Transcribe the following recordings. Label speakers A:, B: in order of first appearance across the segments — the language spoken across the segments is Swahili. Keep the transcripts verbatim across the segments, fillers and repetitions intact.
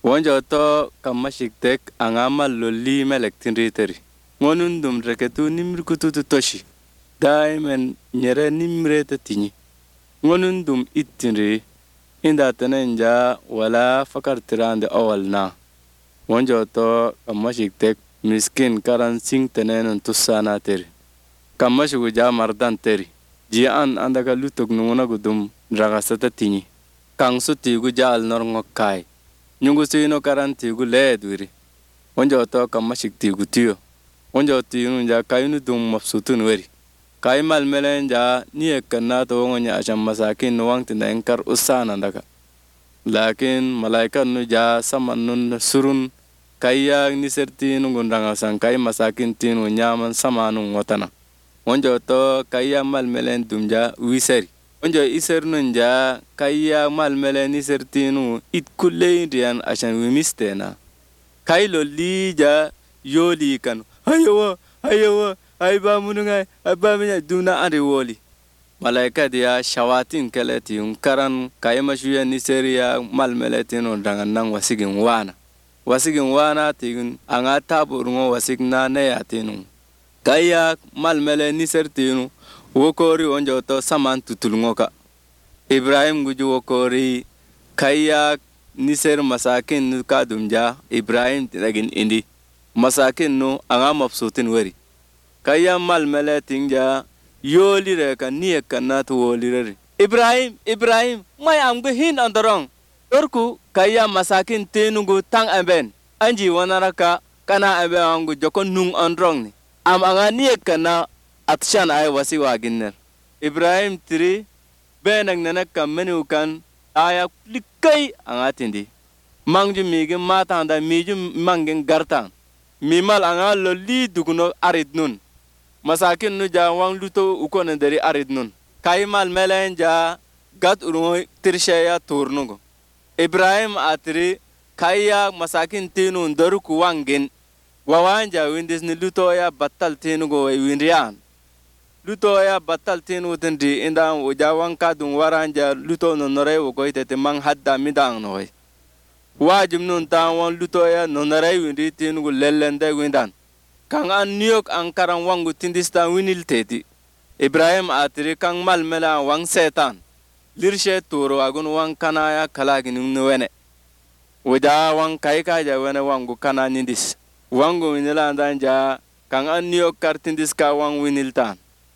A: Wonjo to kamashiktek angamal loli melektinriteri. Ngonundum reketu nimrikutu toshi. Daimen nyere nimrete tinyi. Ngonundum ittinri. Inda tenenja wala fakar tirande awal na. Wonjo to kamashiktek miskin karan sing tenenun tussana teri. Kamashiku ja mardan teri. Ji an andaka lutuk nunguna gudum ragasata tinyi. Kang suti gu jaal norngok kai. Nyungu sino karan tigu leedwiri. Wonjo to kamashik tigu tiyo. Wonjo tigu nja kayunu dum mafsutun weri. Kay mal melen ja niye kanna to wongo nya asham masakin nuwang tinda enkar usana ndaka. Lakin malaikat nu ja saman nun surun kaya niserti nungun rangasan kay masakin tinu nyaman samanu ngotana. Wonjo to kaya mal melen dum ja wiseri. Wonjo iser nun ja kaya mal melen isertinu it kulle rian ashan wimistena. Kay lo li ja yoli kan. Hayawa, hayawa, ay ba munungay, ay ba minya duna ande woli. Malaikat ya shawatin keleti yung karan kaya mashuya niseria mal meletinu dangan nang wasigin wana. Wasigin wana tigun anga taburungo wasig na neyatinu. Kaya mal melen nisertinu wokori wonjo to saman tutulungoka. Ibrahim guju wokori kaya niser masakin nu kadumja Ibrahim tinagin indi. Masakin nu anga mafsutin weri. Kaya mal meleting ja yoli reka niye kanat woli reri. Ibrahim, Ibrahim, may amgu hin andorong. Torku kaya masakin tenungu tang amben. Anji wanaraka kana amben angu jokon nung androng ni. Am anga niye kana atshan ay wasi waginner. Ibrahim tiri benang nanak kamenu kan aya likay anga tindi. Mangju migin matanda miju mangin gartan. Mimal anga loli duguno arid nun. Masakin nu ja wang luto ukone dari arid nun. Kaimal melen ja gat urungo tirshaya turnungo. Ibrahim atiri kaya masakin tinu ndaru kuwangin. Wawanja windis ni luto ya batal tinugo winrian. Luto ya batal tinu tindi inda ujawang kadung waranja luto nonore wogoy tete mang hadda midang noy. Wajum nun tawang luto ya nonore windi tinugo lelende windan. Kang an niyok ang karang wangu tindista winil teti. Ibrahim atiri kang malmela wang setan. Lirshe turo agun wang kanaya kalagin nuwene. Ujawang kaikaja wene wangu kananindis. Wangu winila andanja kang an niyok kartindis ka wang winiltan.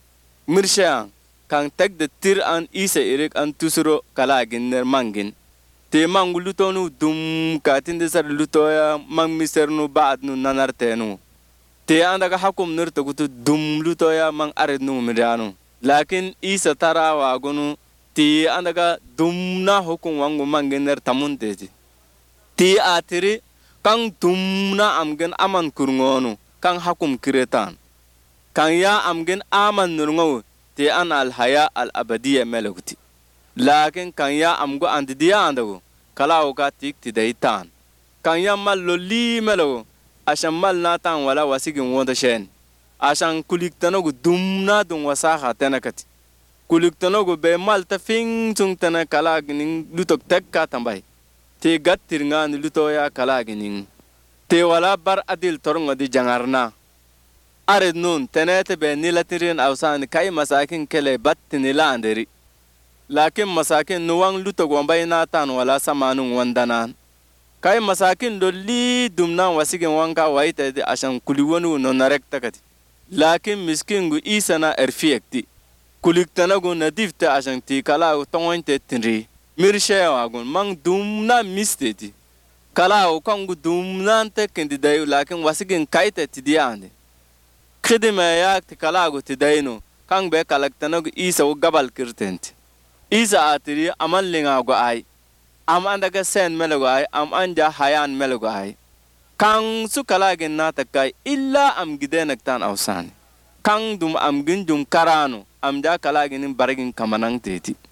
A: Mirsha kang tek de tir an isa irik an tusuro kalagin ner mangin. Te mangu lutonu dum katindisar lutoya mang misernu baad nu nanartenu. Te andaka hakum nurta kutu dum lutoya mang arid nu miranu. Lakin isa tara wagunu te andaka dum na hukum wangu mangin ner tamunteti. Te atiri kang dum na amgen aman kurngono kang hakum kiretan. Kang ya amgen aman nurngo te an al haya al abadiya melokti. Lakin kang ya amgo andidiya andago kalaw ka tik tidaitan. Kang ya mal loli melogo ashan mal natan wala wasigin wonda shen. Ashan kuliktanogo dum na dum wasaha tenakati. Kuliktanogo be mal ta fing tung tena kalaginin lutok tekka tambay. Te gattir nga ni lutoya kalaginin. Te wala bar adil torongo di jangarna. Arid nun tenete be nilatirin awsan kay masakin kele batti nila anderi. Lakin masakin nuwang lutog wambay natan wala samanung wandanan. Kay masakin loli dumna wasigin wangka waite di asang kuliwonu nonarek takati. Lakin miskingu isa na erfiekti. Kuliktanagu nadifte asang ti kalaw tongointe tinri. Mirsheya wagun mang dumna misteti. Kalaw kangu dumna te kendidayu lakin wasigin kaite tidiyande. Khidima yak ti kalagu tidayno kang be kalaktanagu isa u gabal kirtenti. Isa atiri aman linga go ay. Am andaga sen melago ay, am anja hayan melago ay. Kang su kalagin natakay illa am gidenaktan awsani. Kang dum am ginjum karano am ja kalagin baragin kamanang teti.